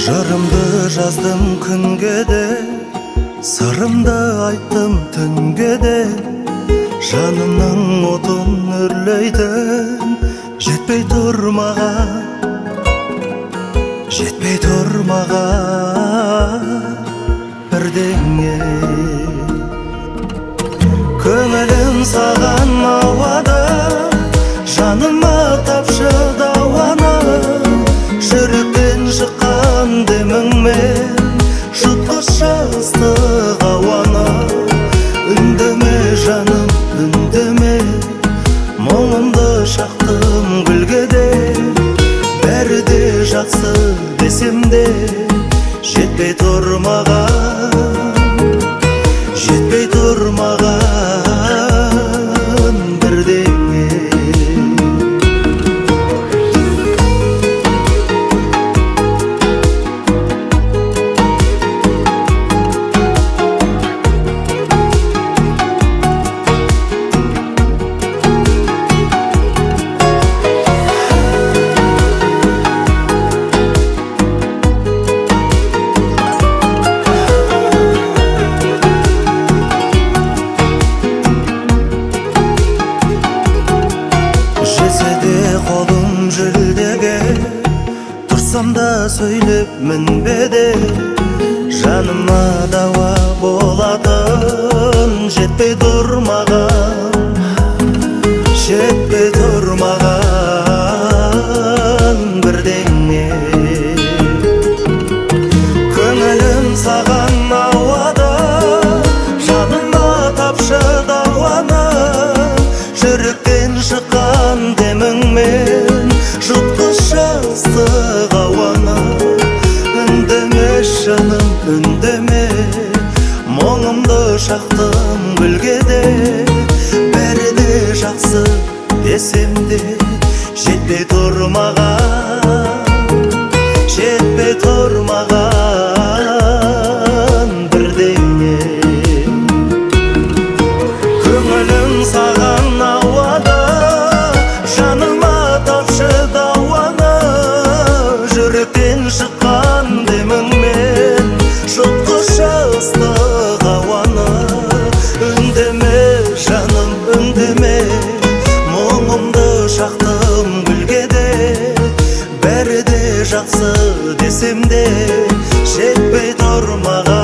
Жырымды жаздым күнге де, сырымды айттым түнге де. Жанымның отын үрлейтін жетпей тұрмаған бірдеңе. Көңілім саған ауады, жаныма тапшы дауаны. Жүректен шыққан деміңмен жұтқышы ыстық ауаны. Үндеме жаным, үндеме, мұңымды шақтым гүлге де. Бәрі де жақсы десем де, жетпей тұрмаған бірдеңе. Қолым жүлдеге тұрсам да сөйлеп мінбеде. Жаныма дауа болатын жетпей тұрмаған бірдеңе. Көңілім саған ауады, жаныма тапшы дауаны. Жүректен шыққан деміңмен жұтқышы ыстық ауаны. Үндеме жаным, үндеме, мұңымды шақтым гүлге де. Бәрі де жақсы десем де, жетпей тұрмаған бірдеңе. Көңілім саған ауады, жаныма тапшы дауаны. Жүректен шыққан деміңмен жұтқышы ыстық ауаны. Үндеме жаным, үндеме, мұңымды шақтым гүлге де. Бәрі де жақсы десем де, жетпей тұрмаған